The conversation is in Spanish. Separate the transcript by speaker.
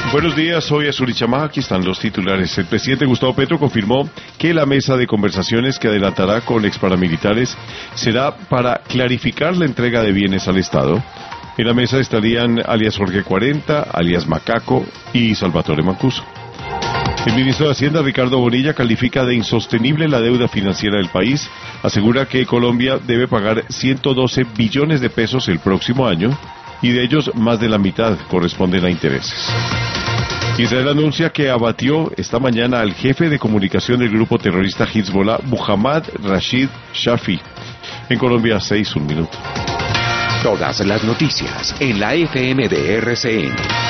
Speaker 1: Buenos días, soy Azurichama, aquí están los titulares. El presidente Gustavo Petro confirmó que la mesa de conversaciones que adelantará con exparamilitares será para clarificar la entrega de bienes al Estado. En la mesa estarían alias Jorge 40, alias Macaco y Salvatore Mancuso. El ministro de Hacienda, Ricardo Bonilla, califica de insostenible la deuda financiera del país. Asegura que Colombia debe pagar 112 billones de pesos el próximo año y de ellos más de la mitad corresponden a intereses. Israel anuncia que abatió esta mañana al jefe de comunicación del grupo terrorista Hezbollah, Muhammad Rashid Shafi. En Colombia, 6:01.
Speaker 2: Todas las noticias en la FM de RCN.